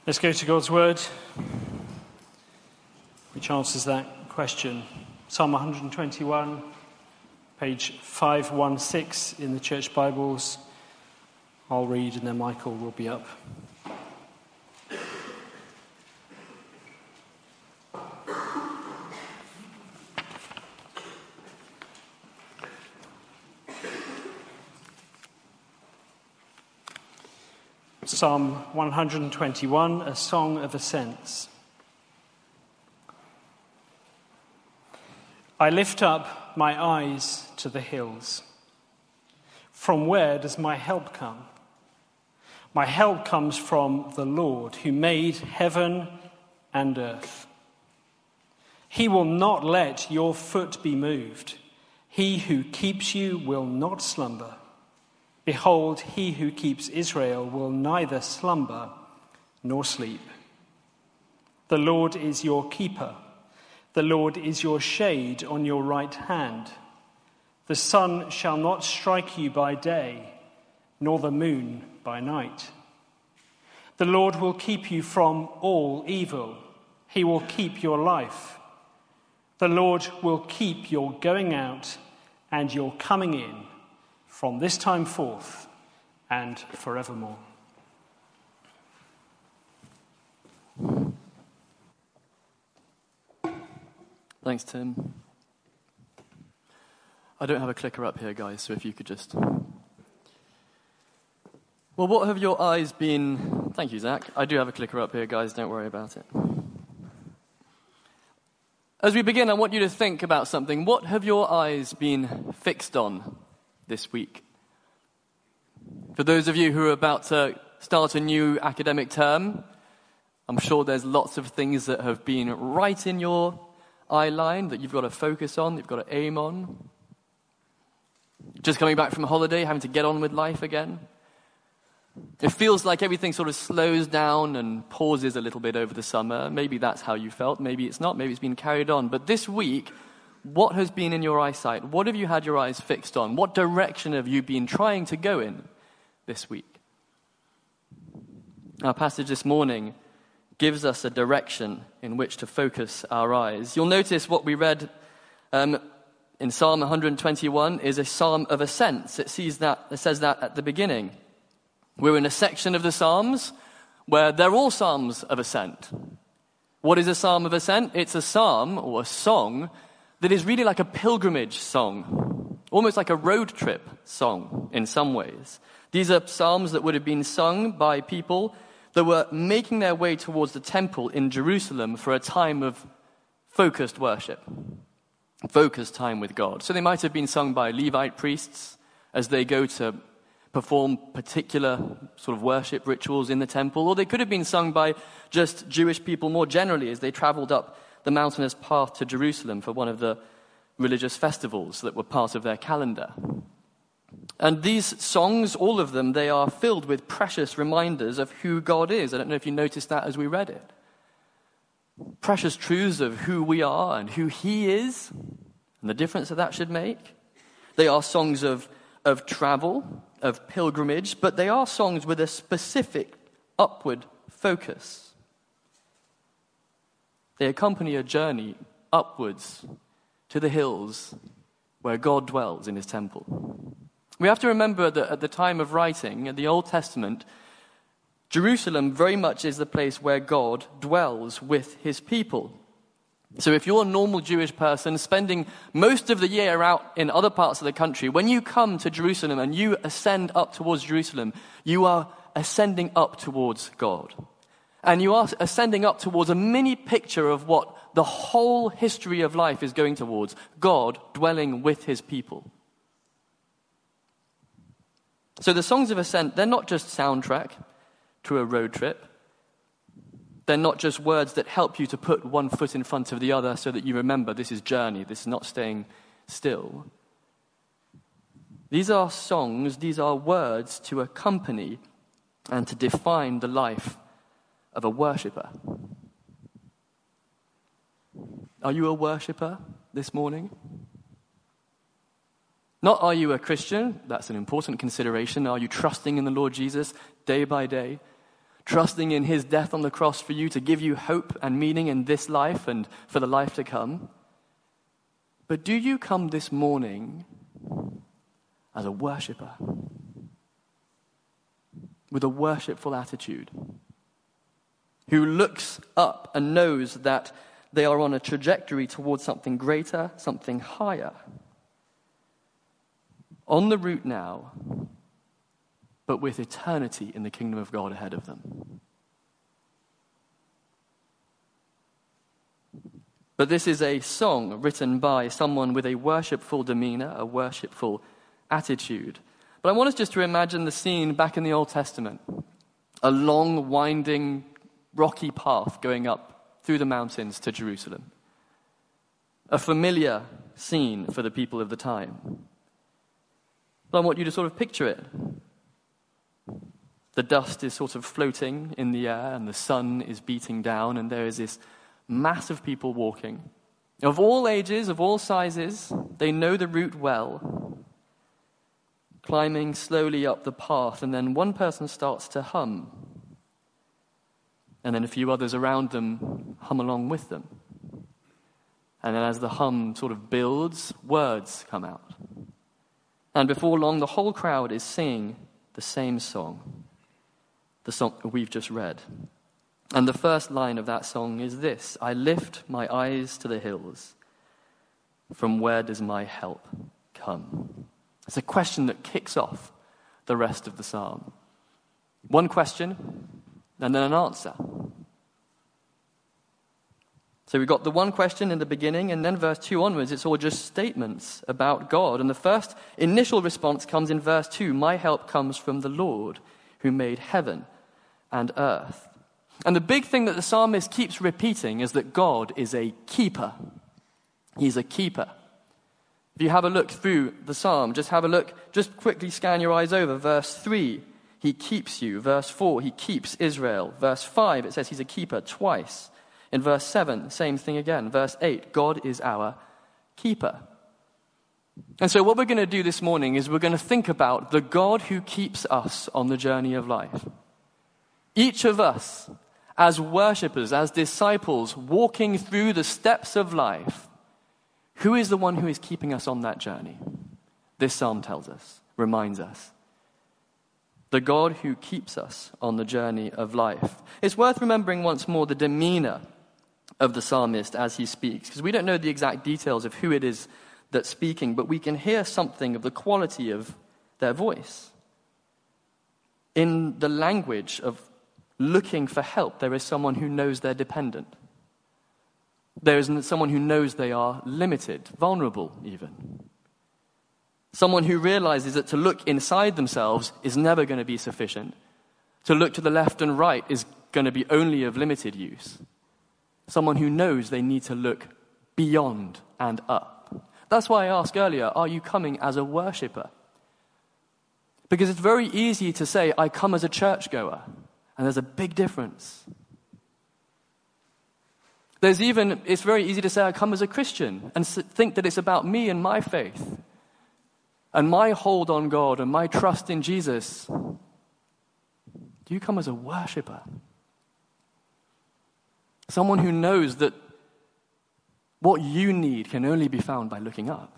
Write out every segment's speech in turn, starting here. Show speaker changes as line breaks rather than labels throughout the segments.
Let's go to God's Word, which answers that question. Psalm 121, page 516 in the Church Bibles. I'll read and then Michael will be up. Psalm 121, a song of ascents. I lift up my eyes to the hills. From where does my help come? My help comes from the Lord, who made heaven and earth. He will not let your foot be moved. He who keeps you will not slumber. Behold, he who keeps Israel will neither slumber nor sleep. The Lord is your keeper. The Lord is your shade on your right hand. The sun shall not strike you by day, nor the moon by night. The Lord will keep you from all evil. He will keep your life. The Lord will keep your going out and your coming in from this time forth and forevermore.
Thanks, Tim. I don't have a clicker up here, guys, so if you could just... Well, what have your eyes been... Thank you, Zach. I do have a clicker up here, guys, don't worry about it. As we begin, I want you to think about something. What have your eyes been fixed on this week? For those of you who are about to start a new academic term, I'm sure there's lots of things that have been right in your eye line that you've got to focus on, you've got to aim on. Just coming back from a holiday, having to get on with life again. It feels like everything sort of slows down and pauses a little bit over the summer. Maybe that's how you felt, maybe it's not, maybe it's been carried on. But this week, what has been in your eyesight? What have you had your eyes fixed on? What direction have you been trying to go in this week? Our passage this morning gives us a direction in which to focus our eyes. You'll notice what we read in Psalm 121 is a psalm of ascents. It says that at the beginning. We're in a section of the Psalms where they're all psalms of ascent. What is a psalm of ascent? It's a psalm or a song that is really like a pilgrimage song, almost like a road trip song in some ways. These are psalms that would have been sung by people that were making their way towards the temple in Jerusalem for a time of focused worship, focused time with God. So they might have been sung by Levite priests as they go to perform particular sort of worship rituals in the temple, or they could have been sung by just Jewish people more generally as they traveled up the mountainous path to Jerusalem for one of the religious festivals that were part of their calendar. And these songs, all of them, they are filled with precious reminders of who God is. I don't know if you noticed that as we read it. Precious truths of who we are and who He is, and the difference that should make. They are songs of travel, of pilgrimage, but they are songs with a specific upward focus. They accompany a journey upwards to the hills where God dwells in His temple. We have to remember that at the time of writing, in the Old Testament, Jerusalem very much is the place where God dwells with His people. So if you're a normal Jewish person spending most of the year out in other parts of the country, when you come to Jerusalem and you ascend up towards Jerusalem, you are ascending up towards God. And you are ascending up towards a mini picture of what the whole history of life is going towards, God dwelling with His people. So the songs of ascent, they're not just soundtrack to a road trip. They're not just words that help you to put one foot in front of the other so that you remember this is journey, this is not staying still. These are songs, these are words to accompany and to define the life of a worshipper. Are you a worshipper this morning? Not are you a Christian? That's an important consideration. Are you trusting in the Lord Jesus day by day? trusting in his death on the cross for you to give you hope and meaning in this life and for the life to come. But do you come this morning as a worshiper, with a worshipful attitude, who looks up and knows that they are on a trajectory towards something greater, something higher, on the route now, but with eternity in the kingdom of God ahead of them? But this is a song written by someone with a worshipful demeanor, a worshipful attitude. But I want us just to imagine the scene back in the Old Testament. A long, winding, rocky path going up through the mountains to Jerusalem. A familiar scene for the people of the time. But I want you to sort of picture it. The dust is sort of floating in the air and the sun is beating down, and there is this mass of people walking. Of all ages, of all sizes, they know the route well. Climbing slowly up the path, and then one person starts to hum. And then a few others around them hum along with them. And then as the hum sort of builds, words come out. And before long, the whole crowd is singing the same song. The song we've just read. And the first line of that song is this: I lift my eyes to the hills. From where does my help come? It's a question that kicks off the rest of the psalm. One question, and then an answer. So we've got the one question in the beginning, and then verse 2 onwards, it's all just statements about God. And the first initial response comes in verse 2. My help comes from the Lord, who made heaven and earth. And the big thing that the psalmist keeps repeating is that God is a keeper. He's a keeper. If you have a look through the psalm, just quickly scan your eyes over. Verse 3, he keeps you. Verse 4, he keeps Israel. Verse 5, it says he's a keeper twice. In verse 7, same thing again. Verse 8, God is our keeper. And so what we're going to do this morning is we're going to think about the God who keeps us on the journey of life. Each of us, as worshippers, as disciples, walking through the steps of life, who is the one who is keeping us on that journey? This psalm tells us, reminds us. The God who keeps us on the journey of life. It's worth remembering once more the demeanor of the psalmist as he speaks, because we don't know the exact details of who it is that's speaking, but we can hear something of the quality of their voice. In the language of looking for help, there is someone who knows they're dependent. There is someone who knows they are limited, vulnerable even. Someone who realizes that to look inside themselves is never going to be sufficient. To look to the left and right is going to be only of limited use. Someone who knows they need to look beyond and up. That's why I asked earlier, are you coming as a worshipper? Because it's very easy to say, I come as a churchgoer. And there's a big difference. It's very easy to say, I come as a Christian, and think that it's about me and my faith, and my hold on God, and my trust in Jesus. Do you come as a worshiper? Someone who knows that what you need can only be found by looking up.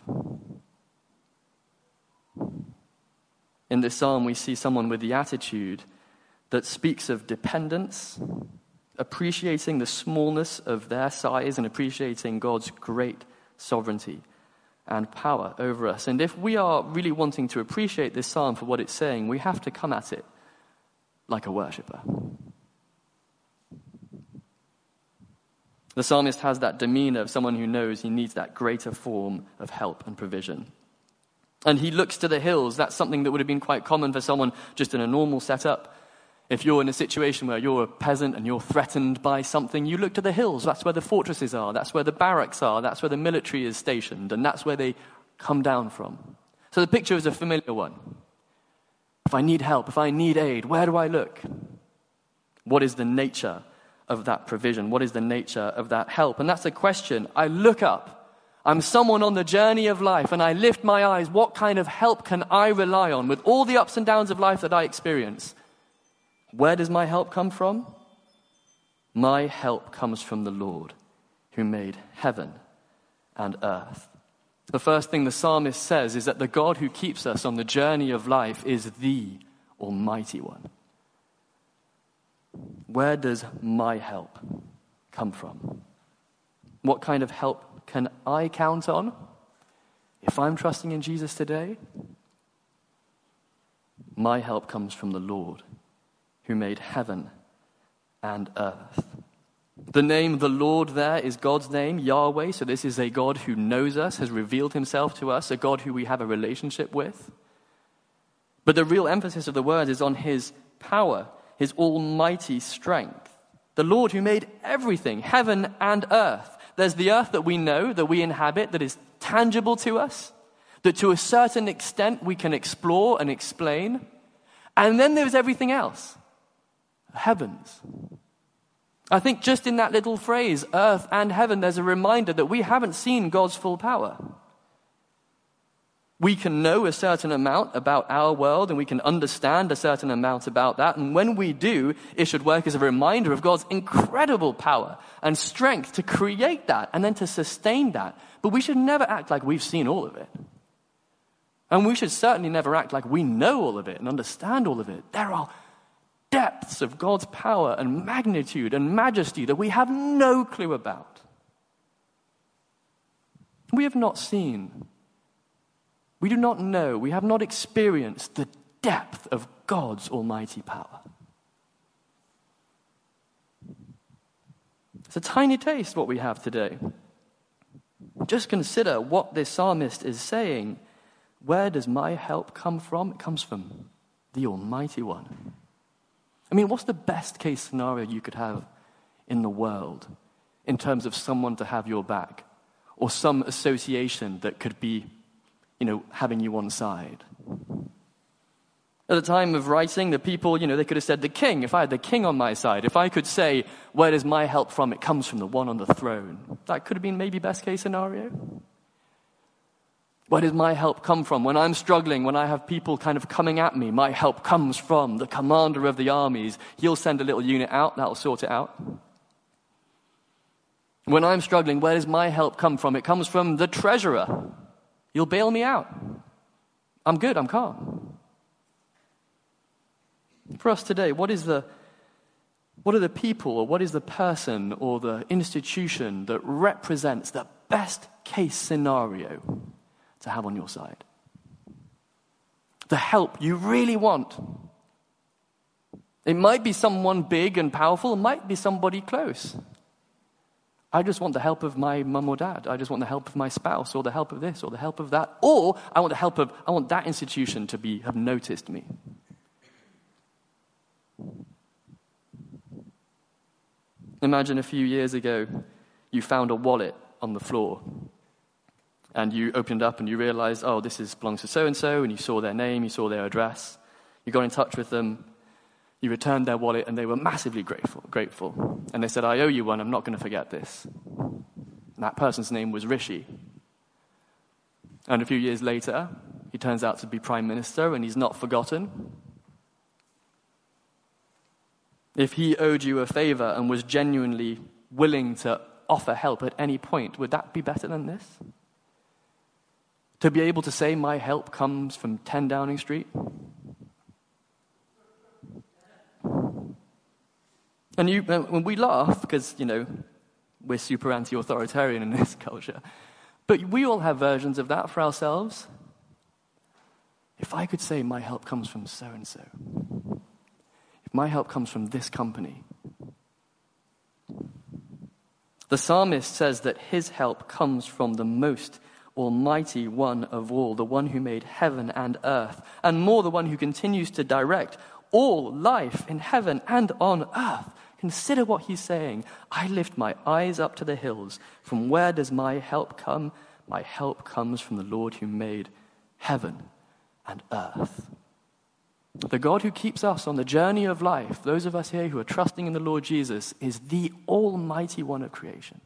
In this psalm, we see someone with the attitude that speaks of dependence, appreciating the smallness of their size and appreciating God's great sovereignty and power over us. And if we are really wanting to appreciate this psalm for what it's saying, we have to come at it like a worshiper. The psalmist has that demeanor of someone who knows he needs that greater form of help and provision. And he looks to the hills. That's something that would have been quite common for someone just in a normal setup. If you're in a situation where you're a peasant and you're threatened by something, you look to the hills. That's where the fortresses are. That's where the barracks are. That's where the military is stationed. And that's where they come down from. So the picture is a familiar one. If I need help, if I need aid, where do I look? What is the nature of that provision? What is the nature of that help? And that's the question. I look up. I'm someone on the journey of life, and I lift my eyes. What kind of help can I rely on with all the ups and downs of life that I experience? Where does my help come from? My help comes from the Lord, who made heaven and earth. The first thing the psalmist says is that the God who keeps us on the journey of life is the Almighty One. Where does my help come from? What kind of help can I count on if I'm trusting in Jesus today? My help comes from the Lord, who made heaven and earth. The name the Lord there is God's name, Yahweh. So this is a God who knows us, has revealed himself to us, a God who we have a relationship with. But the real emphasis of the word is on his power, his almighty strength. The Lord who made everything, heaven and earth. There's the earth that we know, that we inhabit, that is tangible to us, that to a certain extent we can explore and explain. And then there's everything else. The heavens. I think just in that little phrase, earth and heaven, there's a reminder that we haven't seen God's full power. We can know a certain amount about our world and we can understand a certain amount about that. And when we do, it should work as a reminder of God's incredible power and strength to create that and then to sustain that. But we should never act like we've seen all of it. And we should certainly never act like we know all of it and understand all of it. There are depths of God's power and magnitude and majesty that we have no clue about. We have not seen. We do not know. We have not experienced the depth of God's almighty power. It's a tiny taste what we have today. Just consider what this psalmist is saying. Where does my help come from? It comes from the Almighty One. I mean, what's the best case scenario you could have in the world in terms of someone to have your back or some association that could be, having you on side? At the time of writing, the people, they could have said the king. If I had the king on my side, if I could say, where does my help from? It comes from the one on the throne. That could have been maybe best case scenario. Where does my help come from? When I'm struggling, when I have people kind of coming at me, my help comes from the commander of the armies. He'll send a little unit out, that'll sort it out. When I'm struggling, where does my help come from? It comes from the treasurer. He'll bail me out. I'm good, I'm calm. For us today, what are the people, or what is the person or the institution that represents the best case scenario to have on your side? The help you really want. It might be someone big and powerful, it might be somebody close. I just want the help of my mum or dad. I just want the help of my spouse, or the help of this, or the help of that. Or I want that institution to have noticed me. Imagine a few years ago, you found a wallet on the floor. And you opened up and you realized, this belongs to so-and-so, and you saw their name, you saw their address. You got in touch with them, you returned their wallet, and they were massively grateful. And they said, I owe you one, I'm not going to forget this. And that person's name was Rishi. And a few years later, he turns out to be Prime Minister, and he's not forgotten. If he owed you a favor and was genuinely willing to offer help at any point, would that be better than this? To be able to say, my help comes from 10 Downing Street? And when we laugh, because, we're super anti-authoritarian in this culture, but we all have versions of that for ourselves. If I could say, my help comes from so-and-so, if my help comes from this company. The psalmist says that his help comes from the most Almighty One of all, the one who made heaven and earth, and more, the one who continues to direct all life in heaven and on earth. Consider what he's saying. I lift my eyes up to the hills. From where does my help come? My help comes from the Lord who made heaven and earth. The God who keeps us on the journey of life, those of us here who are trusting in the Lord Jesus, is the Almighty One of creation.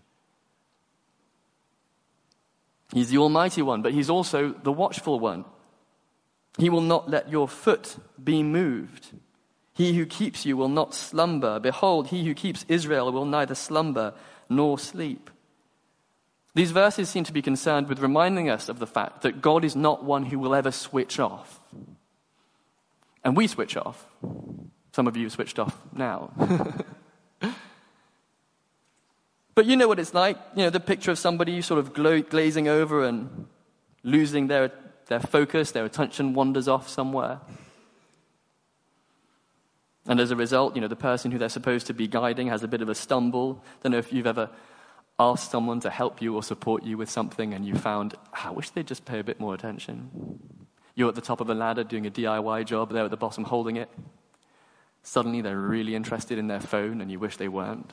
He's the Almighty One, but he's also the watchful one. He will not let your foot be moved. He who keeps you will not slumber. Behold, he who keeps Israel will neither slumber nor sleep. These verses seem to be concerned with reminding us of the fact that God is not one who will ever switch off. And we switch off. Some of you have switched off now. But you know what it's like. You know, the picture of somebody sort of glazing over and losing their focus, their attention wanders off somewhere. And as a result, you know, the person who they're supposed to be guiding has a bit of a stumble. Don't know if you've ever asked someone to help you or support you with something and you found, I wish they'd just pay a bit more attention. You're at the top of a ladder doing a DIY job, they're at the bottom holding it. Suddenly they're really interested in their phone and you wish they weren't.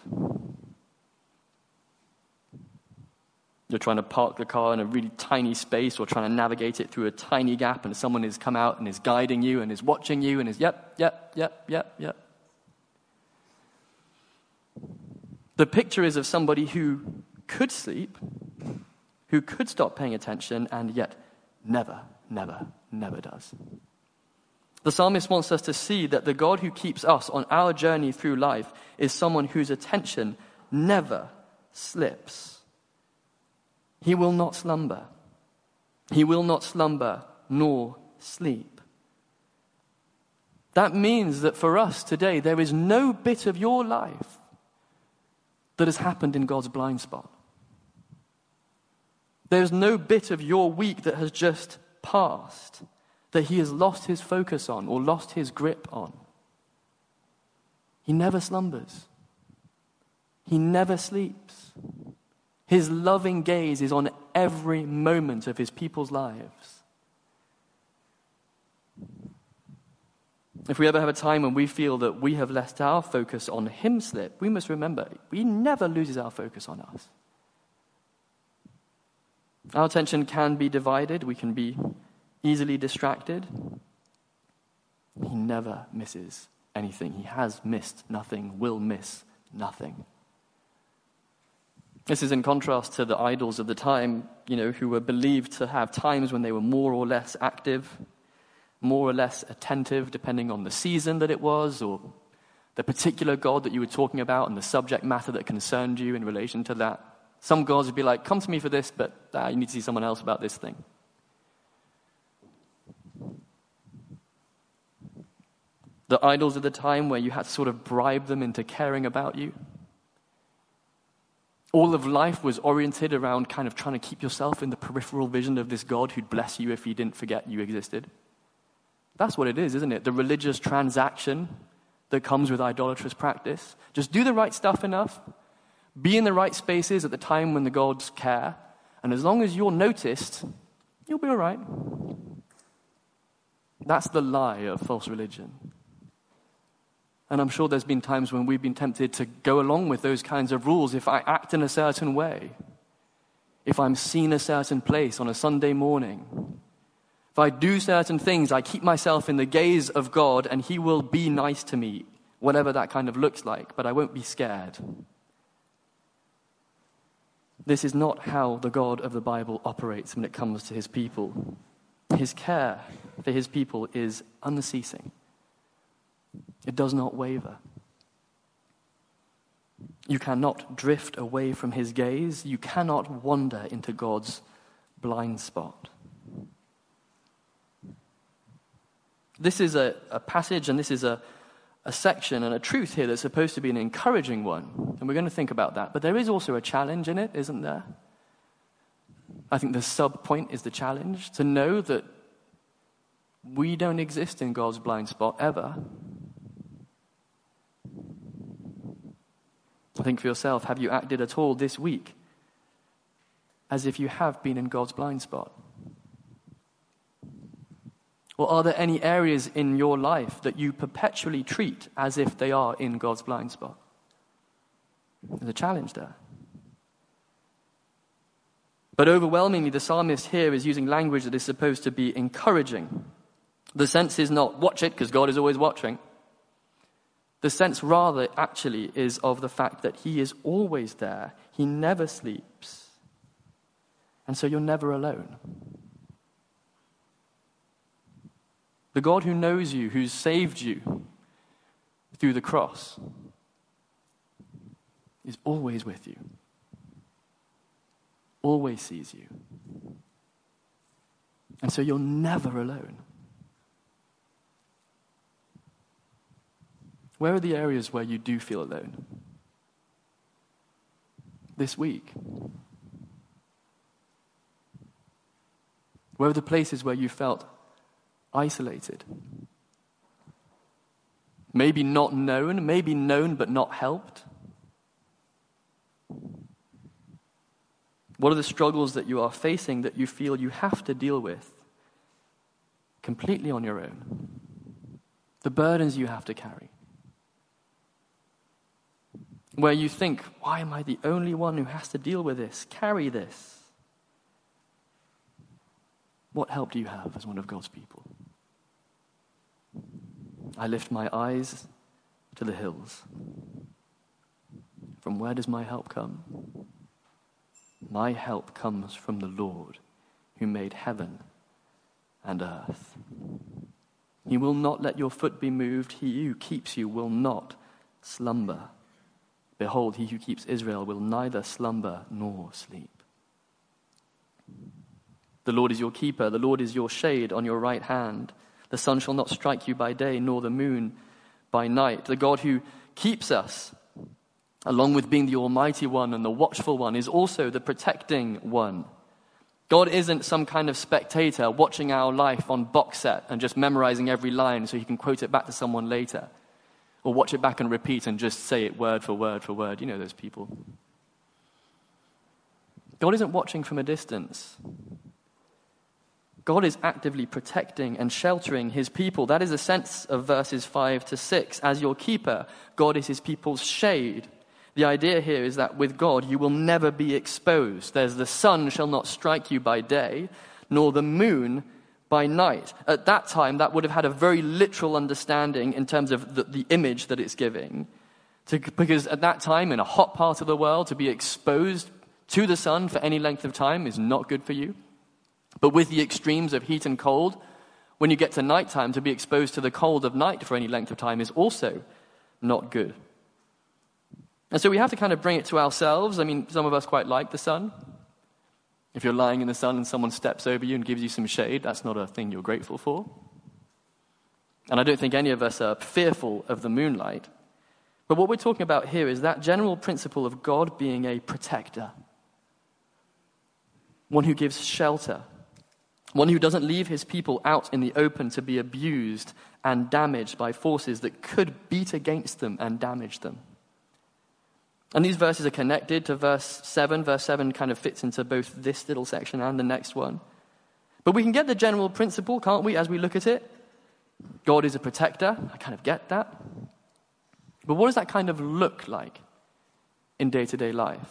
You're trying to park the car in a really tiny space or trying to navigate it through a tiny gap and someone has come out and is guiding you and is watching you and is yep. The picture is of somebody who could sleep, who could stop paying attention and yet never does. The psalmist wants us to see that the God who keeps us on our journey through life is someone whose attention never slips. He will not slumber. He will not slumber nor sleep. That means that for us today, there is no bit of your life that has happened in God's blind spot. There's no bit of your week that has just passed that he has lost his focus on or lost his grip on. He never slumbers. He never sleeps. His loving gaze is on every moment of his people's lives. If we ever have a time when we feel that we have let our focus on him slip, we must remember, he never loses our focus on us. Our attention can be divided. We can be easily distracted. He never misses anything. He has missed nothing, will miss nothing. This is in contrast to the idols of the time, you know, who were believed to have times when they were more or less active, more or less attentive, depending on the season that it was, or the particular God that you were talking about and the subject matter that concerned you in relation to that. Some gods would be like, come to me for this, but you need to see someone else about this thing. The idols of the time where you had to sort of bribe them into caring about you. All of life was oriented around kind of trying to keep yourself in the peripheral vision of this God who'd bless you if he didn't forget you existed. That's what it is, isn't it? The religious transaction that comes with idolatrous practice. Just do the right stuff enough, be in the right spaces at the time when the gods care, and as long as you're noticed, you'll be all right. That's the lie of false religion. And I'm sure there's been times when we've been tempted to go along with those kinds of rules. If I act in a certain way, if I'm seen a certain place on a Sunday morning, if I do certain things, I keep myself in the gaze of God and he will be nice to me, whatever that kind of looks like, but I won't be scared. This is not how the God of the Bible operates when it comes to his people. His care for his people is unceasing. It does not waver. You cannot drift away from his gaze. You cannot wander into God's blind spot. This is a passage and this is a section and a truth here that's supposed to be an encouraging one. And we're going to think about that. But there is also a challenge in it, isn't there? I think the sub-point is the challenge, to know that we don't exist in God's blind spot ever. I think for yourself, have you acted at all this week as if you have been in God's blind spot? Or are there any areas in your life that you perpetually treat as if they are in God's blind spot? There's a challenge there. But overwhelmingly, the psalmist here is using language that is supposed to be encouraging. The sense is not, watch it, because God is always watching. The sense rather actually is of the fact that he is always there. He never sleeps. And so you're never alone. The God who knows you, who's saved you, through the cross is always with you, always sees you. And so you're never alone. Where are the areas where you do feel alone? This week? Where are the places where you felt isolated? Maybe not known, maybe known but not helped? What are the struggles that you are facing that you feel you have to deal with completely on your own? The burdens you have to carry. Where you think, why am I the only one who has to deal with this, carry this? What help do you have as one of God's people? I lift my eyes to the hills. From where does my help come? My help comes from the Lord who made heaven and earth. He will not let your foot be moved. He who keeps you will not slumber. Behold, he who keeps Israel will neither slumber nor sleep. The Lord is your keeper. The Lord is your shade on your right hand. The sun shall not strike you by day, nor the moon by night. The God who keeps us, along with being the Almighty One and the watchful one, is also the protecting one. God isn't some kind of spectator watching our life on box set and just memorizing every line so he can quote it back to someone later. Or watch it back and repeat and just say it word for word for word. You know those people. God isn't watching from a distance. God is actively protecting and sheltering his people. That is the sense of verses 5 to 6. As your keeper, God is his people's shade. The idea here is that with God, you will never be exposed. There's the sun shall not strike you by day, nor the moon by night. At that time, that would have had a very literal understanding in terms of the image that it's giving. Because at that time, in a hot part of the world, to be exposed to the sun for any length of time is not good for you. But with the extremes of heat and cold, when you get to nighttime, to be exposed to the cold of night for any length of time is also not good. And so we have to kind of bring it to ourselves. I mean, some of us quite like the sun. If you're lying in the sun and someone steps over you and gives you some shade, that's not a thing you're grateful for. And I don't think any of us are fearful of the moonlight. But what we're talking about here is that general principle of God being a protector. One who gives shelter. One who doesn't leave his people out in the open to be abused and damaged by forces that could beat against them and damage them. And these verses are connected to verse 7. Verse 7 kind of fits into both this little section and the next one. But we can get the general principle, can't we, as we look at it? God is a protector. I kind of get that. But what does that kind of look like in day-to-day life?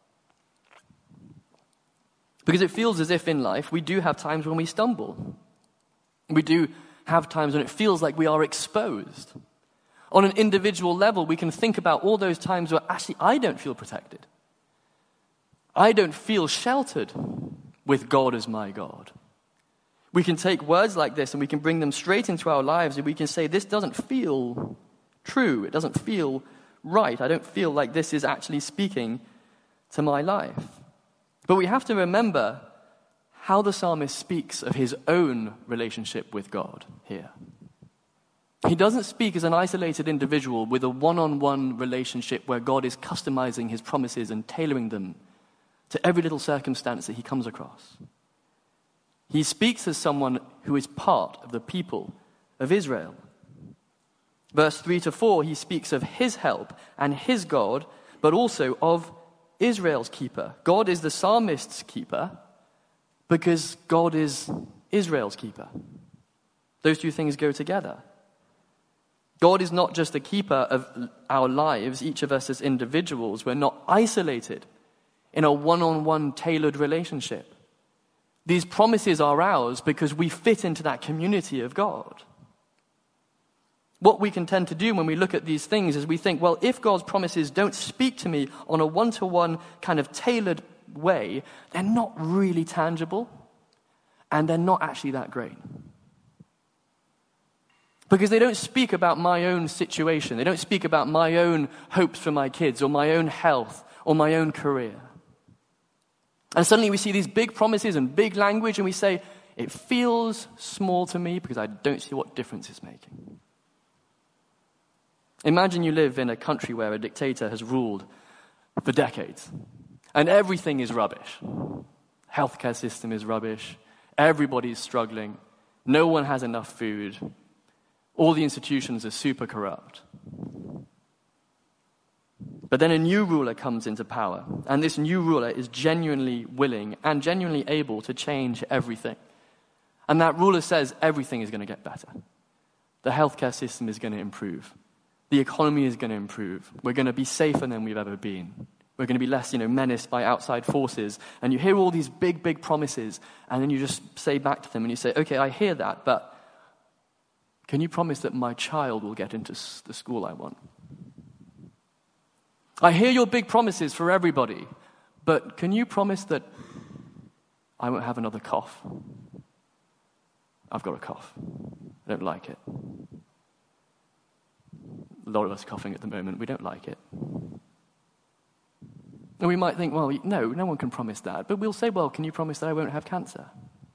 Because it feels as if in life we do have times when we stumble. We do have times when it feels like we are exposed. On an individual level, we can think about all those times where actually I don't feel protected. I don't feel sheltered with God as my God. We can take words like this and we can bring them straight into our lives and we can say, this doesn't feel true. It doesn't feel right. I don't feel like this is actually speaking to my life. But we have to remember how the psalmist speaks of his own relationship with God here. He doesn't speak as an isolated individual with a one-on-one relationship where God is customizing his promises and tailoring them to every little circumstance that he comes across. He speaks as someone who is part of the people of Israel. Verse 3 to 4, he speaks of his help and his God, but also of Israel's keeper. God is the psalmist's keeper because God is Israel's keeper. Those two things go together. God is not just the keeper of our lives, each of us as individuals. We're not isolated in a one-on-one tailored relationship. These promises are ours because we fit into that community of God. What we can tend to do when we look at these things is we think, well, if God's promises don't speak to me on a one-to-one kind of tailored way, they're not really tangible and they're not actually that great. Because they don't speak about my own situation. They don't speak about my own hopes for my kids or my own health or my own career. And suddenly we see these big promises and big language and we say, it feels small to me because I don't see what difference it's making. Imagine you live in a country where a dictator has ruled for decades and everything is rubbish. Healthcare system is rubbish. Everybody's struggling. No one has enough food. All the institutions are super corrupt. But then a new ruler comes into power, and this new ruler is genuinely willing and genuinely able to change everything. And that ruler says everything is going to get better. The healthcare system is going to improve. The economy is going to improve. We're going to be safer than we've ever been. We're going to be less, menaced by outside forces. And you hear all these big, big promises, and then you just say back to them, and you say, okay, I hear that, but can you promise that my child will get into the school I want? I hear your big promises for everybody, but can you promise that I won't have another cough? I've got a cough. I don't like it. A lot of us coughing at the moment. We don't like it. And we might think, well, no one can promise that. But we'll say, well, can you promise that I won't have cancer?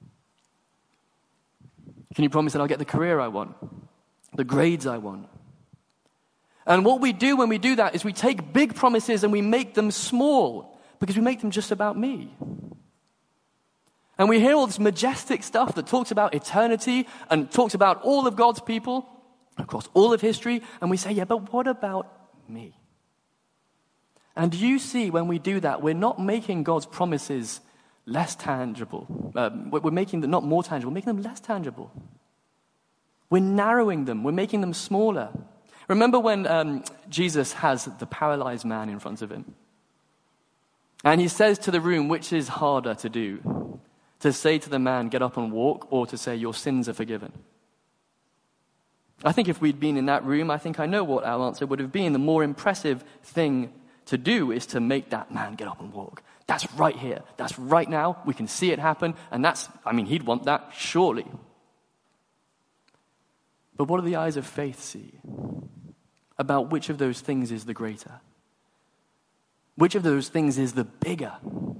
Can you promise that I'll get the career I want? The grades I want? And what we do when we do that is we take big promises and we make them small because we make them just about me. And we hear all this majestic stuff that talks about eternity and talks about all of God's people across all of history, and we say, yeah, but what about me? And do you see when we do that, we're not making God's promises less tangible. We're making them not more tangible, we're making them less tangible. We're narrowing them, we're making them smaller. Remember when Jesus has the paralyzed man in front of him? And he says to the room, which is harder to do? To say to the man, get up and walk, or to say, your sins are forgiven? I think if we'd been in that room, I think I know what our answer would have been. The more impressive thing to do is to make that man get up and walk. That's right here. That's right now. We can see it happen. And he'd want that, surely. But what do the eyes of faith see about which of those things is the greater? Which of those things is the bigger?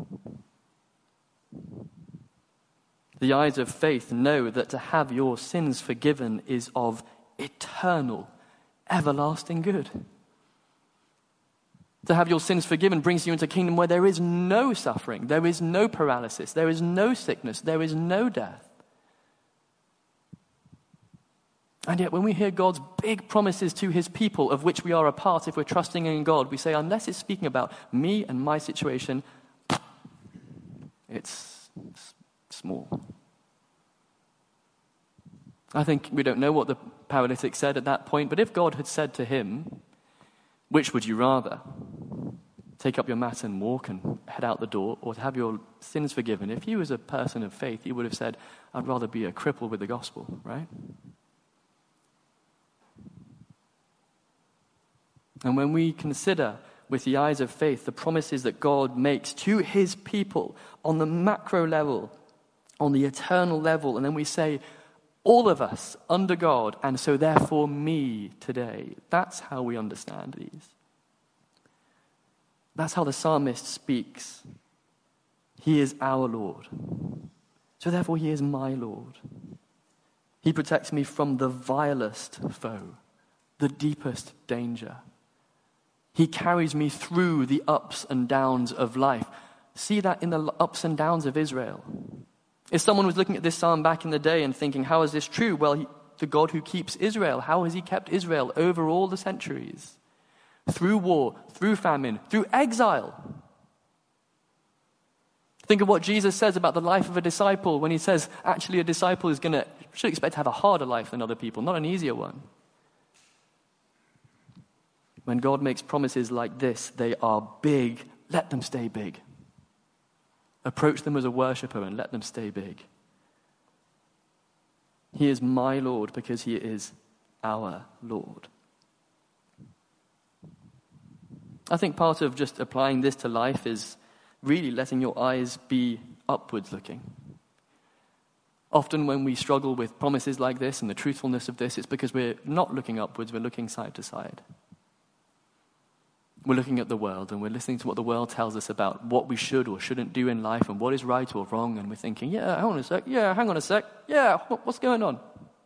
The eyes of faith know that to have your sins forgiven is of eternal, everlasting good. To have your sins forgiven brings you into a kingdom where there is no suffering, there is no paralysis, there is no sickness, there is no death. And yet when we hear God's big promises to his people, of which we are a part if we're trusting in God, we say, unless it's speaking about me and my situation, it's small. I think we don't know what the paralytic said at that point, but if God had said to him, which would you rather? Take up your mat and walk and head out the door, or to have your sins forgiven? If he was a person of faith, he would have said, I'd rather be a cripple with the gospel, right? And when we consider with the eyes of faith the promises that God makes to his people on the macro level, on the eternal level, and then we say, all of us under God, and so therefore me today. That's how we understand these. That's how the psalmist speaks. He is our Lord. So therefore he is my Lord. He protects me from the vilest foe, the deepest danger. He carries me through the ups and downs of life. See that in the ups and downs of Israel. If someone was looking at this psalm back in the day and thinking, how is this true? Well, the God who keeps Israel, how has he kept Israel over all the centuries? Through war, through famine, through exile. Think of what Jesus says about the life of a disciple when he says, actually a disciple should expect to have a harder life than other people, not an easier one. When God makes promises like this, they are big. Let them stay big. Approach them as a worshiper and let them stay big. He is my Lord because he is our Lord. I think part of just applying this to life is really letting your eyes be upwards looking. Often when we struggle with promises like this and the truthfulness of this, it's because we're not looking upwards, we're looking side to side. We're looking at the world and we're listening to what the world tells us about what we should or shouldn't do in life and what is right or wrong, and we're thinking, hang on a sec, what's going on?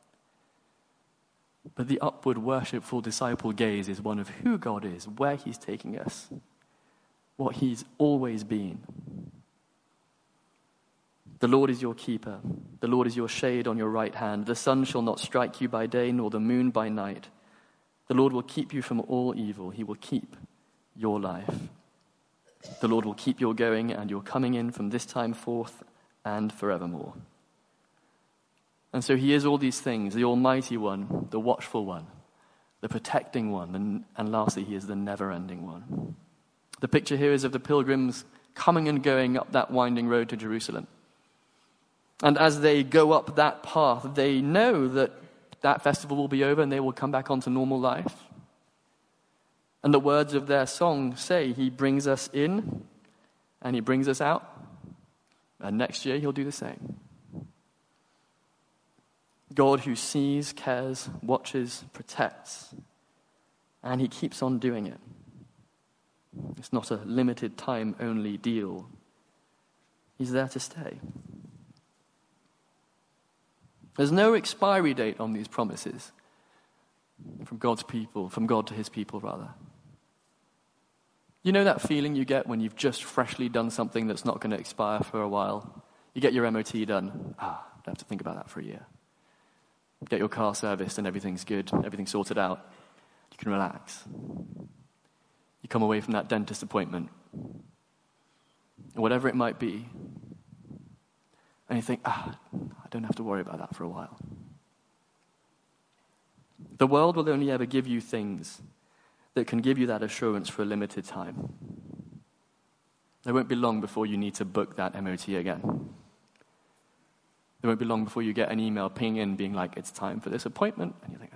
But the upward worshipful disciple gaze is one of who God is, where he's taking us, what he's always been. The Lord is your keeper. The Lord is your shade on your right hand. The sun shall not strike you by day, nor the moon by night. The Lord will keep you from all evil. He will keep your life. The Lord will keep your going and your coming in from this time forth and forevermore. And so he is all these things, the Almighty One, the watchful one, the protecting one, and lastly, he is the never-ending one. The picture here is of the pilgrims coming and going up that winding road to Jerusalem. And as they go up that path, they know that that festival will be over and they will come back onto normal life. And the words of their song say, he brings us in and he brings us out. And next year he'll do the same. God who sees, cares, watches, protects, and he keeps on doing it. It's not a limited time only deal. He's there to stay. There's no expiry date on these promises from God's people, from God to his people, rather. You know that feeling you get when you've just freshly done something that's not going to expire for a while? You get your MOT done. Don't have to think about that for a year. Get your car serviced and everything's good, everything's sorted out. You can relax. You come away from that dentist appointment, whatever it might be, and you think, I don't have to worry about that for a while. The world will only ever give you things that can give you that assurance for a limited time. There won't be long before you need to book that MOT again. There won't be long before you get an email pinging in being like, it's time for this appointment. And you think,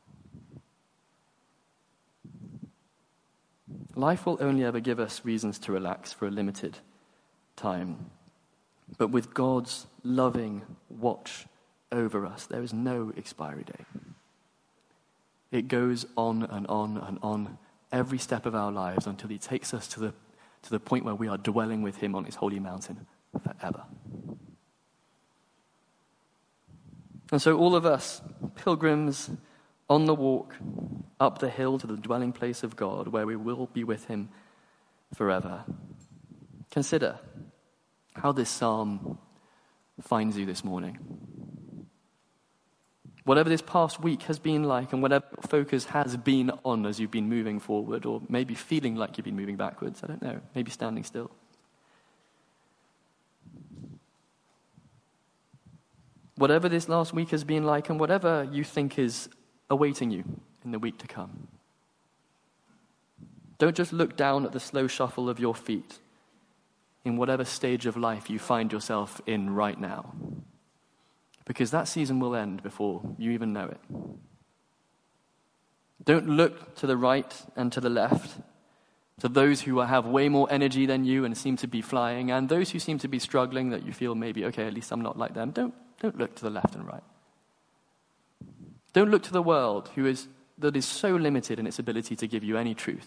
Life will only ever give us reasons to relax for a limited time. But with God's loving watch over us, there is no expiry date. It goes on and on and on every step of our lives until he takes us to the point where we are dwelling with him on his holy mountain forever. And so all of us, pilgrims on the walk up the hill to the dwelling place of God, where we will be with him forever, consider how this psalm finds you this morning. Whatever this past week has been like, and whatever focus has been on as you've been moving forward, or maybe feeling like you've been moving backwards, I don't know, maybe standing still. Whatever this last week has been like, and whatever you think is awaiting you in the week to come, don't just look down at the slow shuffle of your feet in whatever stage of life you find yourself in right now, because that season will end before you even know it. Don't look to the right and to the left, to those who have way more energy than you and seem to be flying, and those who seem to be struggling that you feel maybe, okay, at least I'm not like them. Don't look to the left and right. Don't look to the world that is so limited in its ability to give you any truth.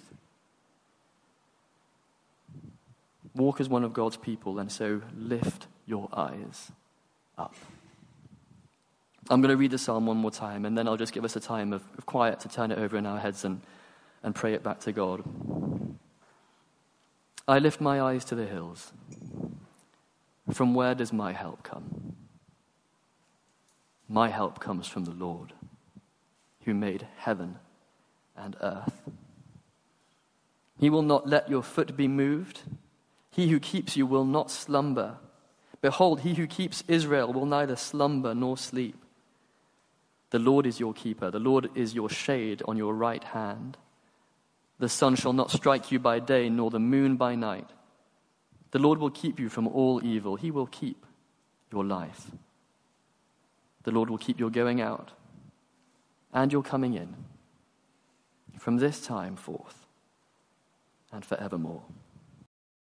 Walk as one of God's people, and so lift your eyes up. I'm going to read the psalm one more time, and then I'll just give us a time of quiet to turn it over in our heads and pray it back to God. I lift my eyes to the hills. From where does my help come? My help comes from the Lord, who made heaven and earth. He will not let your foot be moved. He who keeps you will not slumber. Behold, he who keeps Israel will neither slumber nor sleep. The Lord is your keeper. The Lord is your shade on your right hand. The sun shall not strike you by day, nor the moon by night. The Lord will keep you from all evil. He will keep your life. The Lord will keep your going out and your coming in from this time forth and forevermore.